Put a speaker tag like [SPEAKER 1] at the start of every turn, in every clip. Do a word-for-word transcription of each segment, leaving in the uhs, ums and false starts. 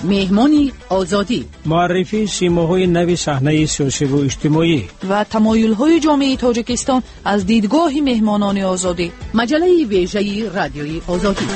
[SPEAKER 1] مهمانی آزادی،
[SPEAKER 2] معرفی سیماهای نوی صحنه سیاسی و اجتماعی
[SPEAKER 1] و تمایل‌های جامعه تاجیکستان از دیدگاه مهمانان آزادی. مجله ویژه رادیوی آزادی.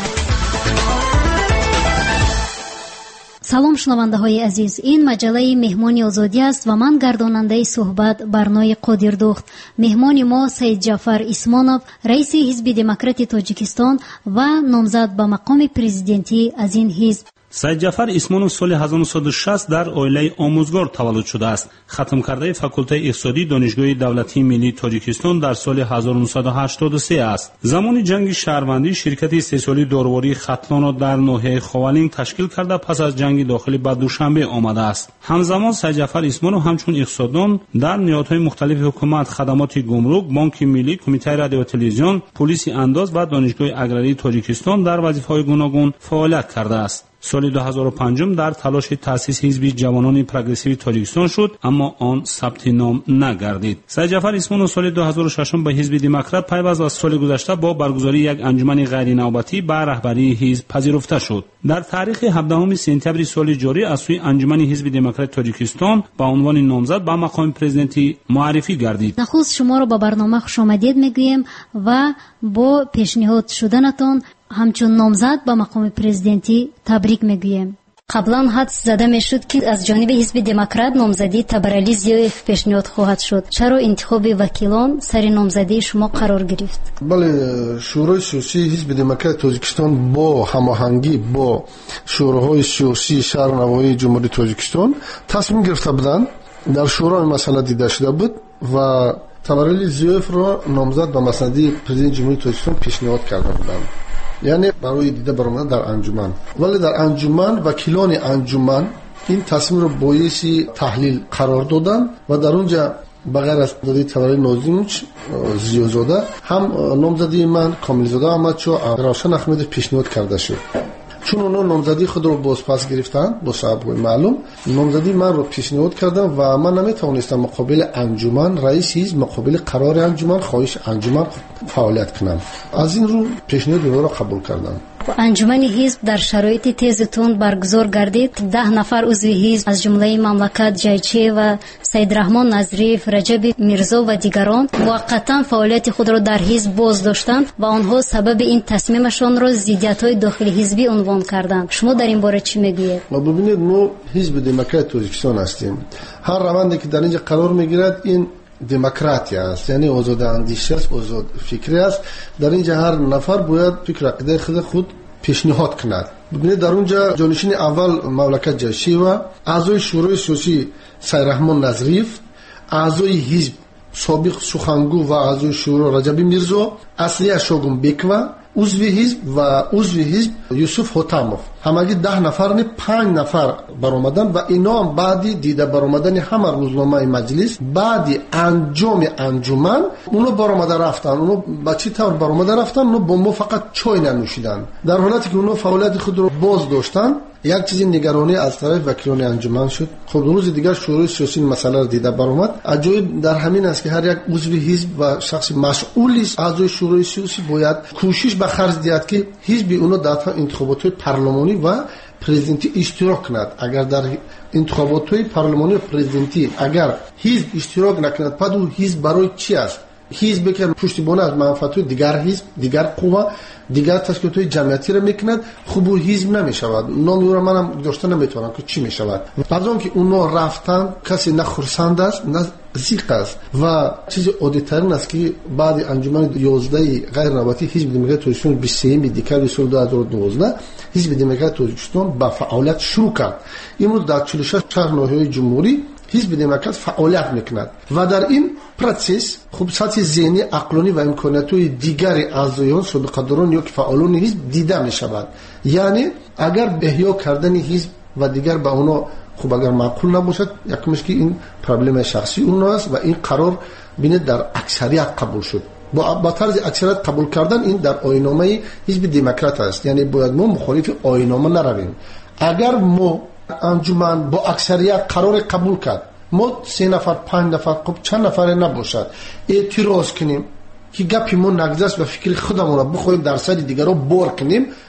[SPEAKER 3] سلام شنونده‌های عزیز، این مجله مهمانی آزادی است و من گرداننده صحبت برنای قادردخت. مهمان ما سید جعفر اسمانов، رئیس حزب دموکرات تاجیکستان و نامزد به مقام پرزیدنتی از این حزب.
[SPEAKER 4] سید جعفر اسمانov سال هزار و نهصد و شصت در اویله آموزگار تولد شده است. ختم کرده فاکولته اقتصادی دانشگاه دولتی ملی تاجیکستان در سال هزار و نهصد و هشتاد و سه است. زمان جنگ شهروندی شرکت سه ساله دارواری ختلان را در ناحیه خوالینگ تشکیل کرده پس از جنگ داخلی به دوشنبه آمده است. همزمان سید جعفر اسمانov همچون اقتصاددان در نهادهای مختلف حکومت، خدمات گمرک، بانک ملی، کمیته رادیو و تلویزیون، پلیس انداز و دانشگاه اگراری تاجیکستان در وظیفه‌های گوناگون فعالیت کرده است. سال دو هزار و پنج در تلاش تأسیس حزب جوانان پروگرسیو تاجیکستان شد، اما آن ثبت نام نگردید. سید جعفر اسمانov سال دو هزار و شش به حزب دموکرات پیوست و سال گذشته با برگزاری یک انجمن غیر نوبتی به رهبری حزب پذیرفته شد. در تاریخ هفدهم سپتامبر سال جاری از سوی انجمن حزب دموکرات تاجیکستان با عنوان نامزد به مقام پرزیدنتی معرفی گردید.
[SPEAKER 3] نخست شما را به برنامه خوش آمدید میگویم و با پیشنهاد شدنتان همچون نامزد به مقام پرزیدنتی تبریک میگویم. قبلا حد زده میشد که از جانب حزب دموکرات نامزدی تبرعلی زیایف پیشنهاد خواهد شد. چرا انتخاب وکیلان سر نامزدی شما قرار گرفت؟
[SPEAKER 5] بله، شورای سیاسی حزب دموکرات تاجیکستان با هماهنگی با شوراهای سیاسی شهر نوایی جمهوری تاجیکستان تصمیم گرفته بودند. در شورای مسئله دیده شده بود و تبرعلی زیایف را نامزد به مسندی پرزیدنت جمهوری تاجیکستان پیشنهاد کرده بودند، یعنی برای دیده برآمدن در انجمن. ولی در انجمن وکیلان انجمن این تصمیم رو بایستی تحلیل قرار دادن و در اونجا بغیر از نامزدی تبرعلی نازیموچ زیازاده هم نامزدی من کاملزاده احمدشاه روشن احمدی پیشنهاد کرده شد. چون اونا نامزدی خود رو بازپس گرفتن با سبب‌های معلوم، نامزدی من رو پیشنهاد کردم و من نمیتونستم مقابل انجمن، رئیس حزب مقابل قرار انجمن، خواهش انجمن فعالیت کنم. از این رو پیشنهاد رو قبول کردم.
[SPEAKER 3] انجمن حزب در شرایط تیز تند برگزار گردید. ده نفر عضو حزب از جمله مملکت جایچه و سید رحمان نظریف، رجب میرزا و دیگران موقتا فعالیت خود را در حزب باز داشتند و آنها سبب این تصمیمشان را ضدیت‌های داخلی حزبی عنوان کردند. شما در این باره چی میگویید؟
[SPEAKER 5] ما ببینید، ما حزب دموکرات تاجیکستان هستیم. هر روندی که در اینجا قرار میگیرد این دموکراتی است، یعنی آزاد اندیشه است، آزاد فکری است. در اینجا هر نفر باید فکر عقیده خود خود پیشنهاد کند. ببینید در اونجا جانشین اول مملکت جایچه و اعضای شورای سیاسی سید رحمان نظریف، اعضای حزب سابق سخنگو و اعضای شورا رجب میرزا، اصلی شاگون بکوا، عضو حزب و عضو حزب یوسف حاتموف، همگی ده نفر نه پنج نفر برآمدن و اینا هم بعدی دیده برآمدن همه روزنامه مجلس بعدی انجام انجمن اونو برآمده رفتن. اونو با چی طور برآمده رفتن؟ اونو با ما فقط چای ننوشیدن. در حالتی که اونو فعالیت خود رو باز داشتن، یک چیزی نگرانی از طرف وکیلان انجمن شد. خب روز دیگر شورای سیاسی مسئله رو دیده برآمد. عجایب در همین است که هر یک عضو حزب و شخص مسئولی است اعضای شورای سیاسی باید کوشش به خرج دهد که حزب اونو در انتخابات پارلمانی و پرزیدنتی اشتراک کند. اگر در انتخابات پارلمانی و پرزیدنتی اگر حزب اشتراک نکند، پس اون حزب برای چی است؟ حزب که پشتیبانی از منافعات دیگر حزب، دیگر قوا، دیگر تشکیلات جمعیتی را میکند، خوب حزب نمیشود. نام او را منم داشته نمیتونم که چی میشود. بعد اون که اونا رفتن کسی نه خرسند است نه زیق است و چیز عادی ترین است که بعد انجمن یازده غیر نوبتی حزب دموکرات تاجیکستان بیست و سه دکتر سال دو هزار و دوازده حزب دموکرات تاجیکستان با فعالیت شروع کرد. امروز در چهل و شش شهر ناحیه جمهوری حزب دموکرات فعالیت میکند و در این پروسس خوب سطح ذهنی، عقلانی و امکانات‌های دیگر اعضایان سابقه‌داران یا فعالان حزب دیده میشود. یعنی اگر احیا کردن حزب و دیگر به اونا خوب اگر معقول نباشد، یکمش که این پرابلم شخصی اونها است و این قرار بینه در اکثریت قبول شد. با با طرز اکثریت قبول کردن این در آیین‌نامه حزب دموکرات است. یعنی باید ما مخالف آیین‌نامه نرویم. اگر ما انجمن با اکثریت قرار قبول کرد، ما سه نفر پنج نفر خب چند نفر نباشد اعتراض کنیم که گپی ما نگذشت و فکر خودمون را بخوریم در سر دیگر را بار کنیم،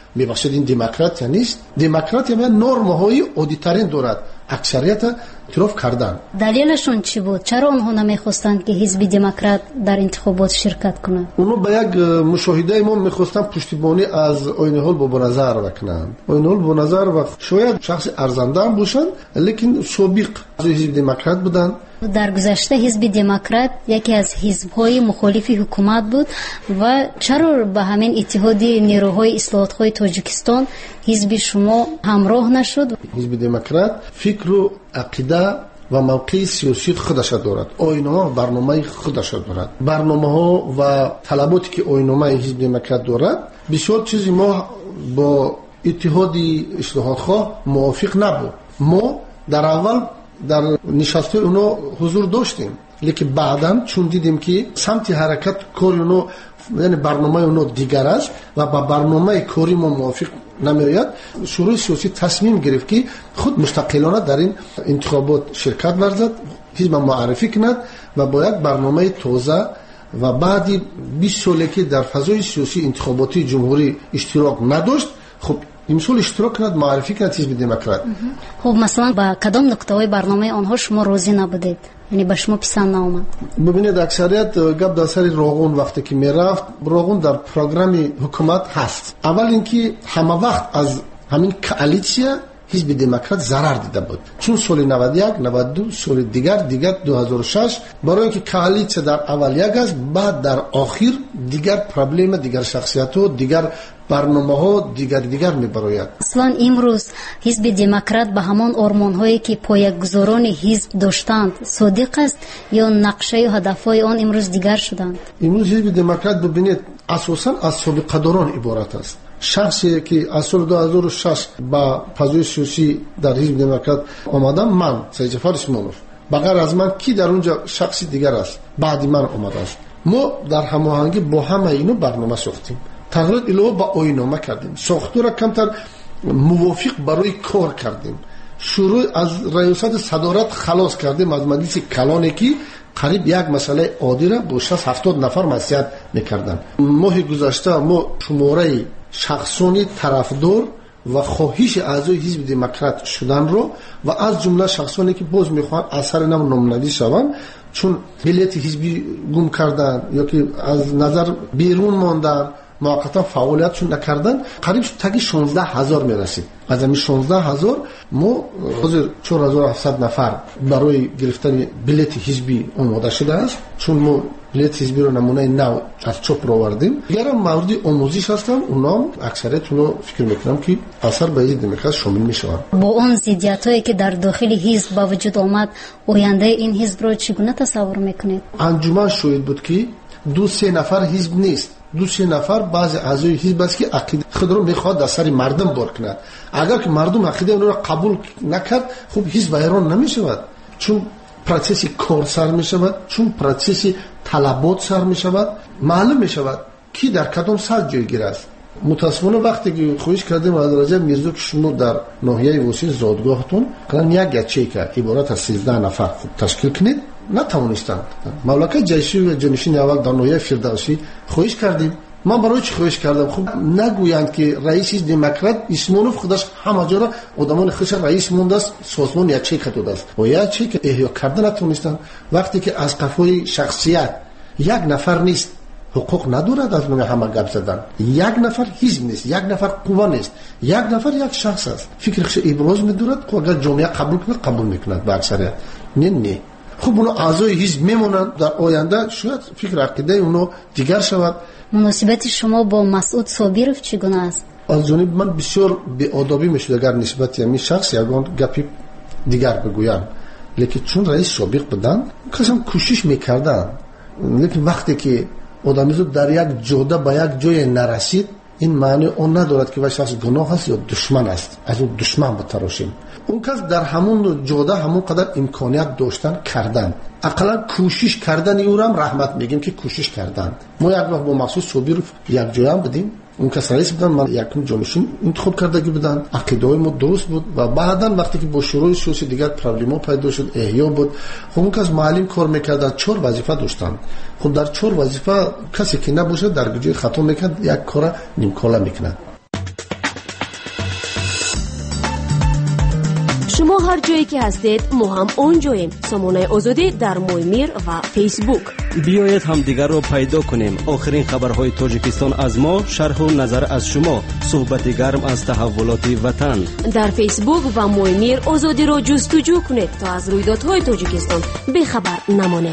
[SPEAKER 5] میبخشید این دموکراتیا نیست. دموکراتیا میگن نرم‌های عادی‌ترین دارد، اکثریت اعتراف کردن.
[SPEAKER 3] دلیلشون چی بود؟ چرا اونها نمیخواستند که حزب دموکرات در انتخابات شرکت کنه؟
[SPEAKER 5] اونو به یک مشاهده ما میخواستن پشتیبانی از آینه ها با نظر بکنند. آینه ها با نظر و شاید شخص ارزنده هم باشند، لیکن سابق از حزب دموکرات بودند.
[SPEAKER 3] در گذشته حزب دموکرات یکی از حزب‌های مخالف حکومت بود و چرا به همین اتحاد نیروهای اصلاحات‌های تاجیکستان حزب شما همراه نشد؟
[SPEAKER 5] حزب دموکرات فکر و عقیده و موقع سیاسی خودش دارد، آیین‌ها و برنامه خودش دارد. برنامه‌ها و طلباتی که آیین‌نامه حزب دموکرات دارد بسیار چیزی ما با اتحاد اصلاحات‌خواه موافق نبود. ما در اول در نشسته اونو حضور داشتیم، لیکن بعداً چون دیدیم که سمت حرکت کار اونو یعنی برنامه اونو دیگر است و با برنامه کاری ما موافق نمی‌آید، شورای سیاسی تصمیم گرفت که خود مستقلانه در این انتخابات شرکت ورزد، حزب معرفی کند و با یک برنامه تازه و بعدی بیست سالی که در فضای سیاسی انتخاباتی جمهوری اشتراک نداشت، خب امسال اشتراک کند، معرفی کند حزب دموکرات.
[SPEAKER 3] خب مثلا با کدام نکته‌های برنامه آنها شما راضی نبودید؟ یعنی به شما پسند نآمد؟
[SPEAKER 5] ببینید اکثریت گپ در سر راغون وقتی که میرفت، راغون در پروگرام حکومت هست. اول اینکه همه وقت از همین کوالیسیا حزب دموکرات ضرر دیده بود، چون سال نود و یک نود و دو سال دیگر دیگر دو هزار و شش برای اینکه کوالیسیا در اول یک است، بعد در آخر دیگر پرابلم، دیگر شخصیت ها، دیگر برنامه ها دیگر دیگر میبراید.
[SPEAKER 3] اصلا امروز حزب دموکرات به همان آرمان هایی که پایه‌گذاران حزب داشتند صادق است یا نقشه و هدف های آن امروز دیگر شدند؟
[SPEAKER 5] امروز حزب دموکرات ببینید اساسا از سابقه داران عبارت است. شخصی که از سال دو هزار و شش با فضای سیاسی در حزب دموکرات آمدم، من سید جعفر اسمانوف، بغیر از من کی در اونجا شخصی دیگر است بعد من آمده است. ما در هماهنگی با همه اینو برنامه ساختیم، تغییرات الهو با آیین‌نامه کردیم، ساختار کمتر موافق برای کار کردیم، شروع از ریاست صدارت خلاص کردیم از مجلس کلانی که قریب یک مسئله عادی را با شصت هفتاد نفر مسئله میکردن. ماه گذشته ما شماره شخصانی طرفدار و خواهش اعضای حزب دموکرات شدن رو و از جمله شخصانی که باز میخوان اثر نام نامزدی شوند، چون بلیت حزبی گم کردن یا که از نظر بیرون ماندن، موقتا فعالیتشون نکردن، قریب تاگی شانزده هزار میرسید. از همین شانزده هزار ما حاضر چهار هزار و هفتصد نفر برای گرفتن بلیت حزبی آماده شده است، چون ما بلیت حزبی رو نمونه نو از چاپ رو آوردیم. دیگر موردی آموزش هستن، اونا اکثریت اونا فکر میکنم که اثر به حزب دموکرات شامل میشوند.
[SPEAKER 3] با اون ضدیتایی که در داخل حزب با وجود آمد، آینده این حزب رو چگونه تصور میکنید؟ انجمن
[SPEAKER 5] شاید بود که دو سه نفر حزب نیست، دو سه نفر بعض اعضای حزب است که عقیده خود رو میخواد در سر مردم بار کند. اگر که مردم عقیده اون رو قبول نکرد، خب حزب ایران نمیشود، چون پروسس کار سر میشود، چون پروسس طلبات سر میشود، معلوم میشود کی در کدام سر جایگیر است. متاسفانه وقتی که خواهش کردیم از رجب میرزا که شما در ناحیه وسیع زادگاهتون کلان یک گچه که عبارت از سیزده نفر تشکیل کنید، نتوانستند. مملکت جیشی و جانشین اول در ناحیه فردوسی خواهش کردیم. من برای چی خواهش کردم؟ خب نگویند که رئیس دموکرات اسمانوف خودش همه جا را آدمان خودش رئیس مونده است، سازمان یا چه کرده است و یا چه که احیا کرده نتونستند. وقتی که از قفای شخصیت یک نفر نیست، حقوق ندارد از من همه گپ زدن. یک نفر حزب نیست، یک نفر قوا نیست، یک نفر یک شخص است، فکرش ابراز می‌دارد. خب اگر جامعه قبول کنه قبول می‌کند، به اکثریت نه نه. خب اونو اعضای حزب میمونند، در آینده شاید فکر عقیده اونو دیگر شود.
[SPEAKER 3] مناسبت شما با مسعود صابرов چگونه است؟
[SPEAKER 5] از جانب من بسیار بی‌آدابی میشد اگر نسبت یعنی شخص یگان گپی دیگر بگویم، لیکن چون رئیس سابق بودن کسان کوشش میکردن، لیکن وقتی که آدمی زود در یک جاده به یک جای نرسید، این معنی اون ندارد که شخص گناه است یا دشمن است. از اون دشمن بتراشیم. اون کس در همون جاده همون قدر امکانیت داشتن کردن، اقلا کوشش کردن او را هم رحمت میگیم که کوشش کردن. ما یک وقت با مسعود صابرov یک جای هم بدیم، اون کس رئیس بودن، من یکم جانشین انتخاب کردگی بودن، عقیده‌های ما درست بود و بعداً وقتی که با شروع سیاسی دیگر پرابلم‌ها پیدا شد، احیا بود. خب اون کس معلم کار میکرد، چهار وظیفه داشتن. خب در چهار وظیفه کسی که نباشه در جای خطا میکرد، یک کار نیمکاره میکنه.
[SPEAKER 6] شما هر جایی که هستید ما هم اونجاییم. سامانه آزادی در مویمیر و فیسبوک.
[SPEAKER 7] بیایید هم دیگر رو پیدا کنیم. آخرین خبرهای تاجیکستان از ما، شرح و نظر از شما، صحبت گرم از تحولات وطن.
[SPEAKER 6] در فیسبوک و مویمیر آزادی رو جستجو کنید تا از رویدادهای تاجیکستان بخبر نمانید.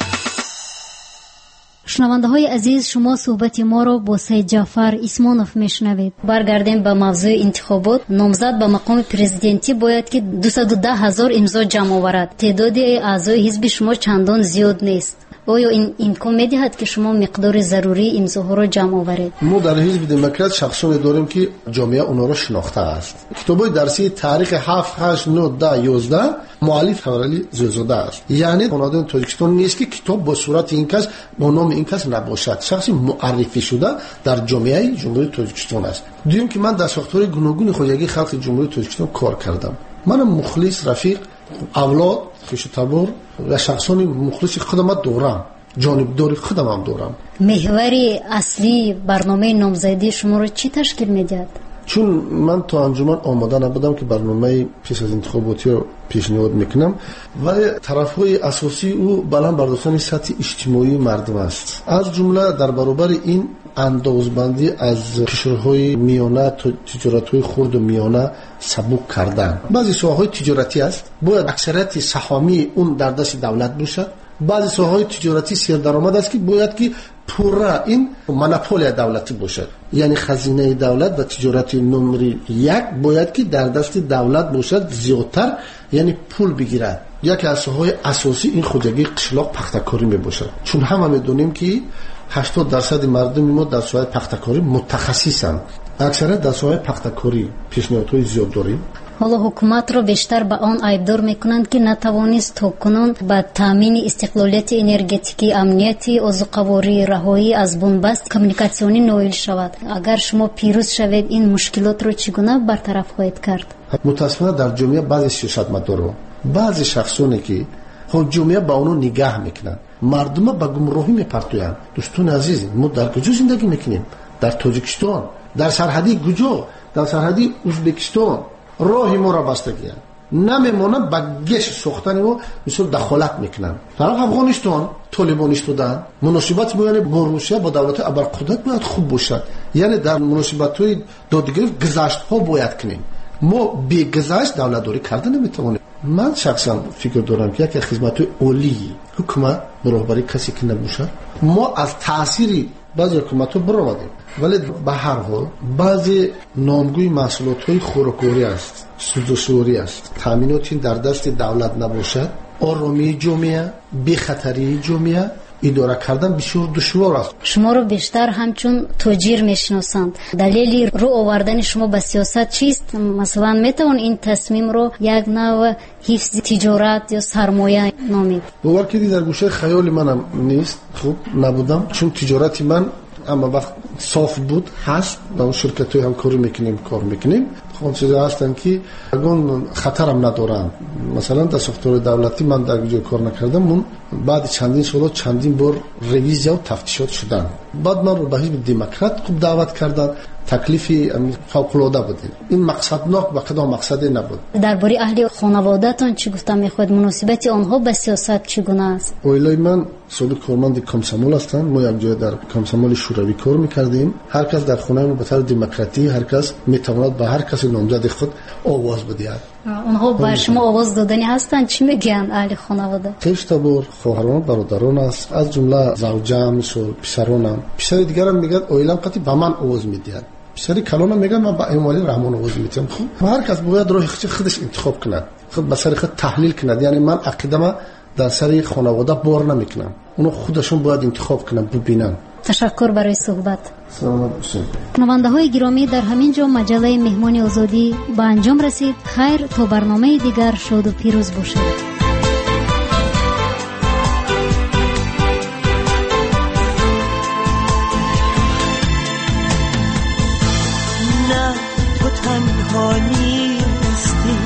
[SPEAKER 3] شنونده های عزیز، شما صحبت ما را با سید جعفر اسمانوف میشنوید. برگردیم به موضوع انتخابات. نامزد به مقام پرزیدنتی باید که دویست و ده هزار امضا جمع آورد. تعداد اعضای حزب شما چندان زیاد نیست. آیا این امکان میدهد که شما مقدار ضروری امضاها را جمع آورید؟
[SPEAKER 5] ما در حزب دموکرات شخصانی داریم که جامعه اونها را شناخته است. کتابای درسی تاریخ هفت هشت نه ده یازده مؤلف خبرعلی زوزاده است. یعنی بنادر تاجیکستان نیست که کتاب با صورت این کس با نام این کس نباشد. شخصی معرفی شده در جامعه جمهوری تاجیکستان است. دوم که من در ساختار گوناگون خودیگی خلق جمهوری تاجیکستان کار کردم. من مخلص، رفیق، اولاد، خوش تبار و شخصانی مخلص خودم دارم. جانبداری خودم هم دارم.
[SPEAKER 3] محور اصلی برنامه نامزدی شما رو چی تشکیل میدهد؟
[SPEAKER 5] چون من تا انجمن آماده نبودم که برنامه پیش از انتخاباتی رو پیشنهاد میکنم، ولی طرفهای اساسی او بلند برداشتن سطح اجتماعی مردم است. از جمله در برابر این اندازبندی از کشورهای میانه تا تجارت‌های خرد و میانه سبک کردن. بعضی ساحه‌های تجارتی است باید اکثریت سهامی اون در دست دولت باشد. بعضی ساحه‌های تجارتی سیر درآمد است که باید که پورا این مونوپولی دولتی باشد. یعنی خزینه دولت و تجارت نمره یک باید که در دست دولت باشد، زیادتر یعنی پول بگیرد. یکی از ساحه‌های اساسی این خودجگی قشلاق پختکاری می باشد. چون همه میدونیم که هشتاد درصد مردم ما در ساحه پختکاری متخصصند. اکثریت در ساحه پختکاری پیشنهادهای زیاد داریم.
[SPEAKER 3] حالا حکومت را بیشتر به آن عیبدار میکنند که نتوانست تاکنون به تامین استقلالیت انرژتیکی، امنیتی، آذوقه‌واری، رهایی از بنبست کمیونیکاسیونی نائل شود. اگر شما پیروز شوید این مشکلات را چگونه برطرف خواهید کرد؟
[SPEAKER 5] متاسفانه در جامعه بعضی سیاستمداران، بعضی شخصانی که خود جامعه با اونو نگاه میکنند، مردم با گمراهی میپرتویند. دوستان عزیز، ما در کجا زندگی میکنیم؟ در تاجیکستان، در سرحدی کجا؟ در سرحدی ازبکستان. راهی ما را بستگیه نمیمونه با گش سوختن و مثل دخالت میکنن. طرف افغانستان طالبانی شدن، مناسبت میونه با روسیه با دولت ابرقدرت باید خوب باشد. یعنی در مناسبت های دادگری گذشت ها باید کنیم. ما بی گذشت دولت داری کردن نمیتونیم. من شخصا فکر دارم که یک خدمت اولی حکومت برابری کسی که نباشه. ما از تأثیری بعضی حکومت ها برآمدیم، ولی به هر حال بعضی نامگوی محصولات های خوراکواری است، سوزوسوری است. تامیناتی در دست دولت نباشد، آرامی جامعه، بی خطری جامعه اداره کردن بسیار دشوار است.
[SPEAKER 3] شما رو بیشتر همچون تاجر میشناسند. دلیلی رو آوردن شما به سیاست چیست؟ مثلا میتوان این تصمیم رو یک نوع حفظ تجارت یا سرمایه نامید؟
[SPEAKER 5] باور کنید در گوشه خیال منم نیست، خوب نبودم، چون تجارتی من اما وقت صاف بود هست. با شرکت های هم کاری میکنیم کار میکنیم. خب چیزا هستن که اگون خطرم ندارن. مثلا در ساختار دولتی من در جای کار نکردم، من بعد چندین سال چندین بار ریویزیا و تفتیشات شدن. بعد من رو به حزب دموکرات خوب دعوت کردن. تکلیفی فوق العاده بود. این مقصدناک و کدام مقصدی نبود.
[SPEAKER 3] درباره اهل خانواده‌تان چی گفتم میخواد؟ مناسبت آنها به سیاست چگونه است؟
[SPEAKER 5] اویلای من سابق کارمند کمسمول هستم. ما یک جای در کمسمول شوروی کار میکردیم. هر کس در خونه ما به طور دموکراتی هر کس میتواند به هر کس نامزد خود آواز بدهد.
[SPEAKER 3] اونها بر شما آواز دادنی هستند. چی میگن اهل خانواده؟
[SPEAKER 5] خویش تبار خواهران برادران است، از جمله زوجم مثل پسرانم. پسر دیگرم میگن اویلم قطعی به من آواز میدهد. پسری کلانم میگن من با اموالی رحمان آواز میدم. خب هر کس باید راه خودش انتخاب کند، خود به سر خود تحلیل کند. یعنی من عقیده‌ام در سر خانواده بار نمیکنم، اونو خودشون باید انتخاب کنن ببینن.
[SPEAKER 3] تشکر برای صحبت.
[SPEAKER 5] سلامت باشید.
[SPEAKER 3] شنونده های گرامی، در همین جا مجله مهمان آزادی به انجام رسید. خیر تا برنامه دیگر شاد و پیروز باشید.
[SPEAKER 8] نه تو تنها نیستی،